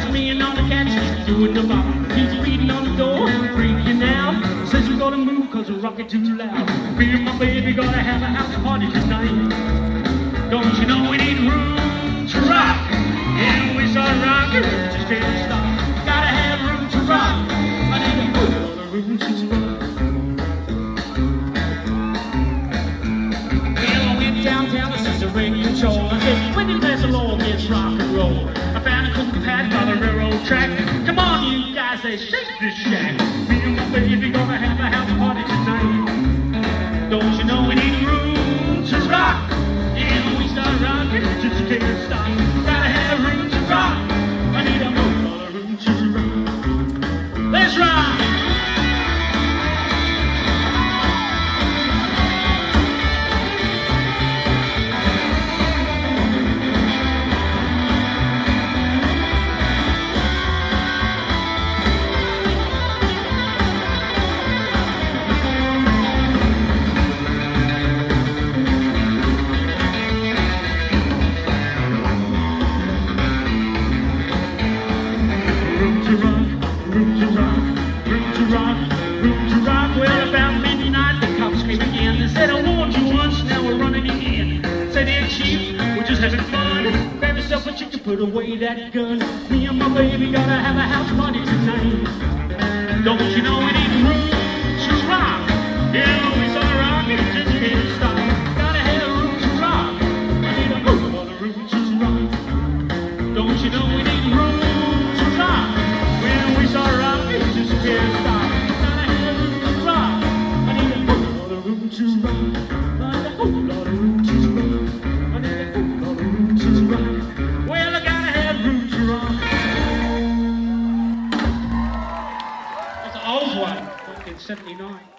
me on the couch, she's doing the bop. He's beating on the door, freaking out. Says we gotta move cause we're rocking too loud. Me and my baby gonna have a house party tonight. Don't you know we need room to rock? And we start rocking, just can't stop. Gotta have room to rock. I need a whole lot of room to rock. Well, I went downtown to see the radio show. I said, when did there's a law against rock and roll? I found a cool pad by the railroad track. Come on, you guys, let's shake this shack. Me and my baby gonna have a house party tonight. Don't you know we need room to rock? And we start rocking, just can't stop. Gotta have room to rock. I need a whole lot of room to rock. Let's rock! Room to rock, room to rock, room to rock, room to rock. Well, about midnight, the cops came again. They said, I warned you once, now we're running again. Said, dear chief, we're just having fun. Grab yourself a chick to put away that gun. Me and my baby gotta have a house party tonight. Don't you know we need room to rock? Yeah, we start rocking, just can't stop. Gotta have room to rock. I need a whole lot of room to rock. Don't you know we need room? Just can't stop. Gotta have room to rock. I need a whole lot of room to rock. I need a whole lot of room to rock. I need a whole lot of room to rock. Well, I gotta have room to rock. That's an old one, 1979.